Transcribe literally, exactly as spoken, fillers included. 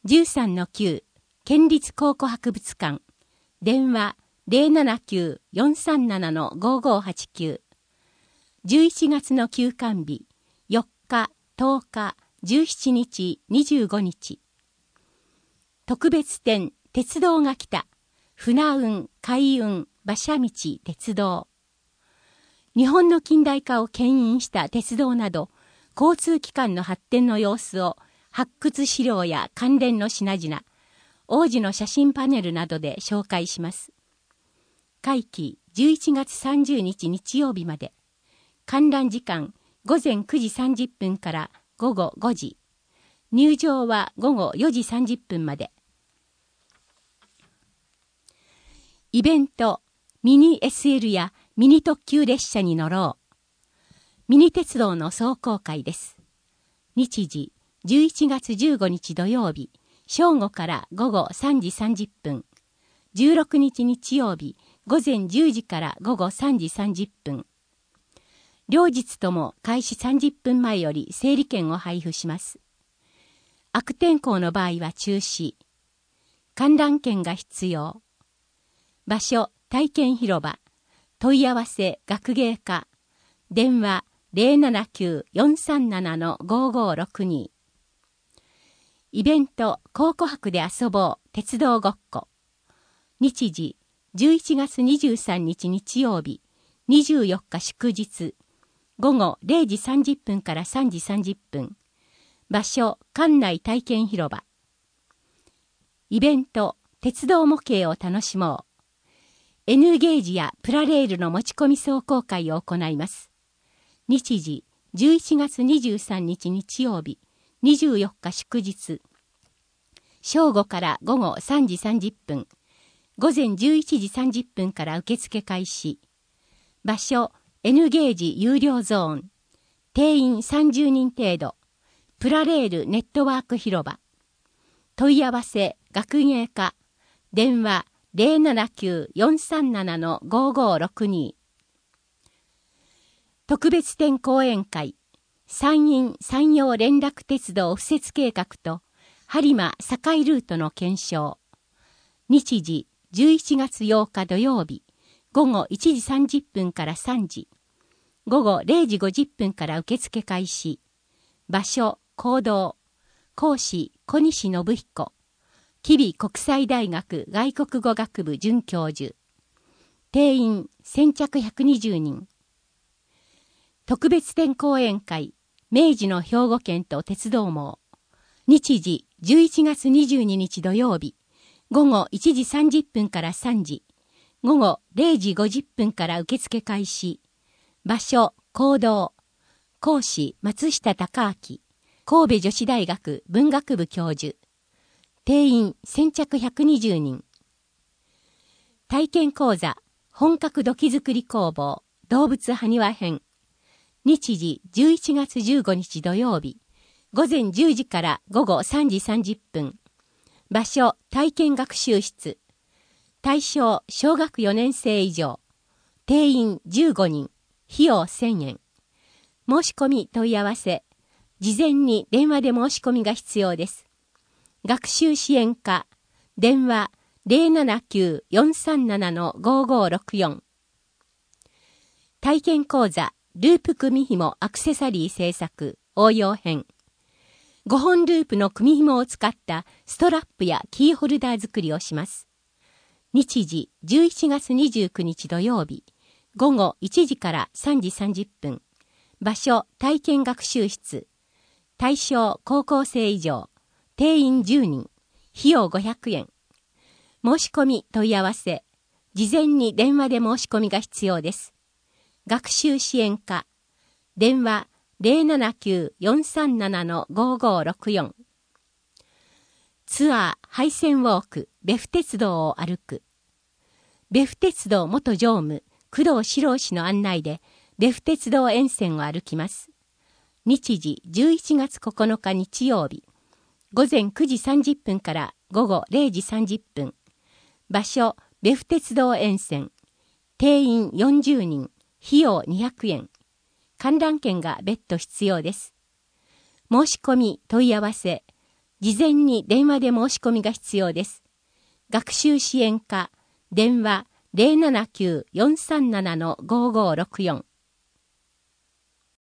じゅうさんのきゅう、県立考古博物館、電話 ゼロななきゅう よんさんなな ごごはちきゅう。じゅういちがつの休館日、よっか、とおか、じゅうしちにち、にじゅうごにち。特別展、鉄道が来た。船運、海運、馬車道、鉄道。日本の近代化を牽引した鉄道など、交通機関の発展の様子を発掘資料や関連の品々、往時の写真パネルなどで紹介します。会期じゅういちがつさんじゅうにち日曜日まで。観覧時間ごぜんくじさんじゅっぷんからごごごじ。入場はごごよじさんじゅっぷんまで。イベント、ミニ エスエル やミニ特急列車に乗ろう。ミニ鉄道の壮行会です。日時、じゅういちがつじゅうごにち土曜日、正午からごごさんじさんじゅっぷん。じゅうろくにち日曜日、午前じゅうじからごごさんじさんじゅっぷん。両日とも開始さんじゅっぷんまえより整理券を配布します。悪天候の場合は中止。観覧券が必要。場所、体験広場。問い合わせ、学芸課。電話、ゼロななきゅう よんさんなな ごごろくに。イベント、考古博で遊ぼう、鉄道ごっこ。日時、じゅういちがつにじゅうさんにち日曜日、にじゅうよっか祝日。ごごれいじさんじゅっぷんからさんじさんじゅっぷん。場所、館内体験広場。イベント、鉄道模型を楽しもう。N ゲージやプラレールの持ち込み壮行会を行います。日時、じゅういちがつにじゅうさんにち日曜日、にじゅうよっか祝日。正午からごごさんじさんじゅっぷん。午前じゅういちじさんじゅっぷんから受付開始。場所、N ゲージ有料ゾーン。定員さんじゅうにん程度。プラレールネットワーク広場。問い合わせ、学芸課。電話、ゼロななきゅう よんさんなな ごごろくに。特別展講演会。山陰山陽連絡鉄道敷設計画と播磨堺ルートの検証。日時、じゅういちがつようか土曜日。ごごいちじさんじゅっぷんからさんじ。ごごれいじごじゅっぷんから受付開始。場所、講堂。講師、小西信彦。吉備国際大学外国語学部准教授。定員先着ひゃくにじゅうにん。特別展講演会、明治の兵庫県と鉄道網。日時、じゅういちがつにじゅうににち土曜日。ごごいちじさんじゅっぷんからさんじ。ごごれいじごじゅっぷんから受付開始。場所、講堂。講師、松下隆明。神戸女子大学文学部教授。定員先着ひゃくにじゅうにん。体験講座、本格土器作り工房、動物埴輪編。日時じゅういちがつじゅうごにち土曜日。午前じゅうじからごごさんじさんじゅっぷん。場所、体験学習室。対象、小学よねんせい以上。定員じゅうごにん。費用せんえん。申し込み問い合わせ。事前に電話で申し込みが必要です。学習支援課。電話ゼロななきゅう よんさんなな ごごろくよん。体験講座、ループ組紐アクセサリー製作応用編。ごほんループの組紐を使ったストラップやキーホルダー作りをします。日時じゅういちがつにじゅうくにち土曜日。ごごいちじからさんじさんじゅっぷん。場所、体験学習室。対象、高校生以上。定員じゅうにん。費用ごひゃくえん。申し込み問い合わせ。事前に電話で申し込みが必要です。学習支援課。電話ゼロななきゅう よんさんなな ごごろくよん。ツアー廃線ウォーク別府鉄道を歩く。別府鉄道元常務工藤史郎氏の案内で別府鉄道沿線を歩きます。日時じゅういちがつここのか日曜日。午前くじさんじゅっぷんからごごれいじさんじゅっぷん。場所、別府鉄道沿線。定員よんじゅうにん。費用にひゃくえん。観覧券が別途必要です。申し込み問い合わせ。 事前に電話で申し込みが必要です。学習支援課、電話 ゼロななきゅう よんさんなな ごーごーろくよん